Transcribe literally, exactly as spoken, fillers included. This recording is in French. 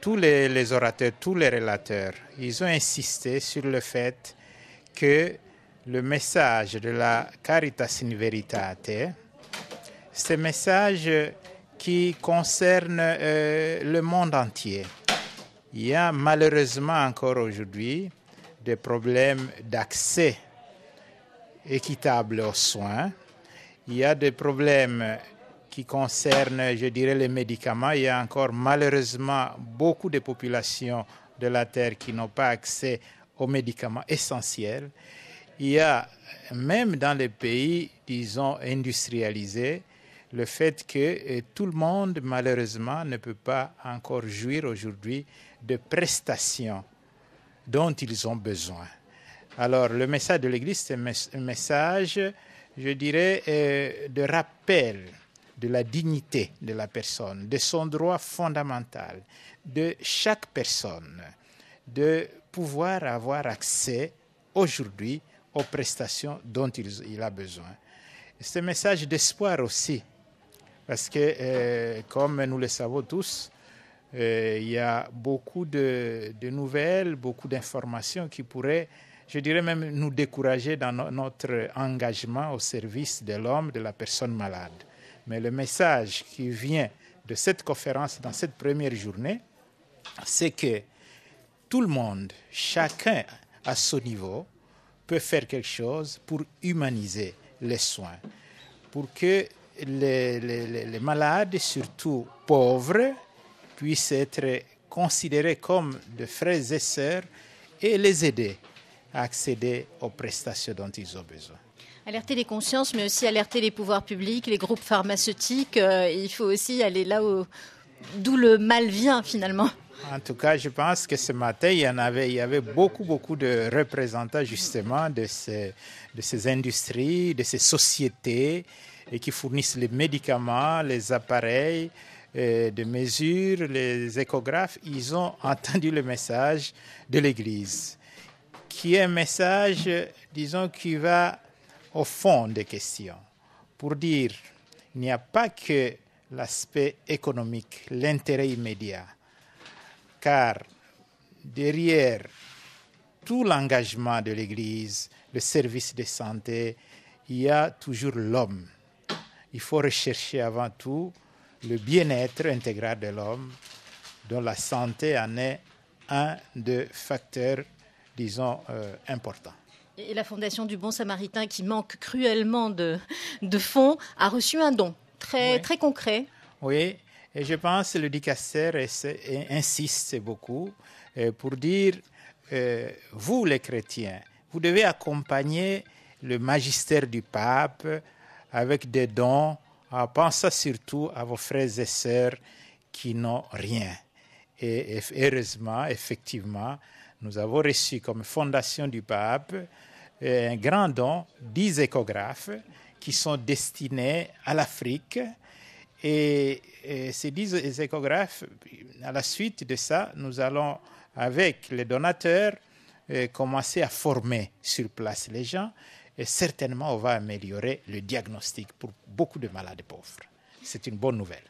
tous les, les orateurs, tous les relateurs, ils ont insisté sur le fait que le message de la Caritas in Veritate, c'est un message qui concerne euh, le monde entier. Il y a malheureusement encore aujourd'hui des problèmes d'accès équitable aux soins. Il y a des problèmes qui concernent, je dirais, les médicaments. Il y a encore malheureusement beaucoup de populations de la Terre qui n'ont pas accès aux médicaments essentiels. Il y a même dans les pays, disons, industrialisés, le fait que euh, tout le monde, malheureusement, ne peut pas encore jouir aujourd'hui de prestations dont ils ont besoin. Alors, le message de l'Église, c'est un message, je dirais, euh, de rappel de la dignité de la personne, de son droit fondamental, de chaque personne, de pouvoir avoir accès aujourd'hui aux prestations dont il, il a besoin. C'est un message d'espoir aussi, parce que, euh, comme nous le savons tous, euh, il y a beaucoup de, de nouvelles, beaucoup d'informations qui pourraient, je dirais même, nous décourager dans no- notre engagement au service de l'homme, de la personne malade. Mais le message qui vient de cette conférence dans cette première journée, c'est que tout le monde, chacun à son niveau, peut faire quelque chose pour humaniser les soins, pour que les, les, les malades, surtout pauvres, puissent être considérés comme de frères et sœurs et les aider à accéder aux prestations dont ils ont besoin. Alerter les consciences, mais aussi alerter les pouvoirs publics, les groupes pharmaceutiques. Euh, il faut aussi aller là où, d'où le mal vient finalement. En tout cas, je pense que ce matin, il y en avait, il y avait beaucoup, beaucoup de représentants justement de ces, de ces industries, de ces sociétés et qui fournissent les médicaments, les appareils euh, de mesure, les échographes. Ils ont entendu le message de l'Église, qui est un message, disons, qui va au fond des questions, pour dire il n'y a pas que l'aspect économique, l'intérêt immédiat, car derrière tout l'engagement de l'Église, le service de santé, il y a toujours l'homme. Il faut rechercher avant tout le bien-être intégral de l'homme, dont la santé en est un des facteurs, disons, euh, importants. Et la Fondation du Bon Samaritain, qui manque cruellement de, de fonds, a reçu un don très, oui. très concret. Oui, et je pense que le dicaster insiste beaucoup pour dire, euh, vous les chrétiens, vous devez accompagner le magistère du pape avec des dons, en pensant surtout à vos frères et sœurs qui n'ont rien. Et, et heureusement, effectivement, nous avons reçu comme fondation du pape un grand don, dix échographes qui sont destinés à l'Afrique. Et, et ces dix échographes, à la suite de ça, nous allons, avec les donateurs, euh, commencer à former sur place les gens. Et certainement, on va améliorer le diagnostic pour beaucoup de malades pauvres. C'est une bonne nouvelle.